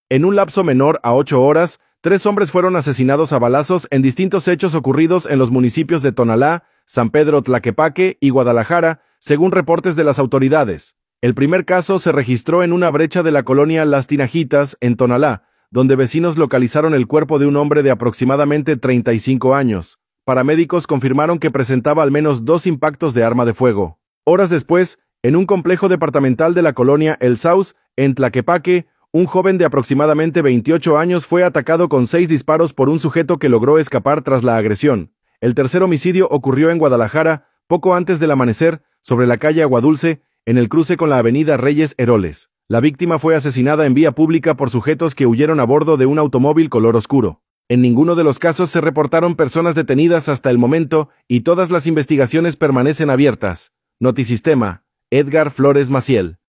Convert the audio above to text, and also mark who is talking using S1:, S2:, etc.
S1: En un lapso menor a 8 horas, 3 hombres fueron asesinados a balazos en distintos hechos ocurridos en los municipios de Tonalá, San Pedro Tlaquepaque y Guadalajara, según reportes de las autoridades. El primer caso se registró en una brecha de la colonia Las Tinajitas, en Tonalá, donde vecinos localizaron el cuerpo de un hombre de aproximadamente 35 años. Paramédicos confirmaron que presentaba al menos 2 impactos de arma de fuego. Horas después, en un complejo departamental de la colonia El Saus, en Tlaquepaque, un joven de aproximadamente 28 años fue atacado con 6 disparos por un sujeto que logró escapar tras la agresión. El tercer homicidio ocurrió en Guadalajara, poco antes del amanecer, sobre la calle Aguadulce, en el cruce con la avenida Reyes Heroles. La víctima fue asesinada en vía pública por sujetos que huyeron a bordo de un automóvil color oscuro. En ninguno de los casos se reportaron personas detenidas hasta el momento y todas las investigaciones permanecen abiertas. Notisistema, Edgar Flores Maciel.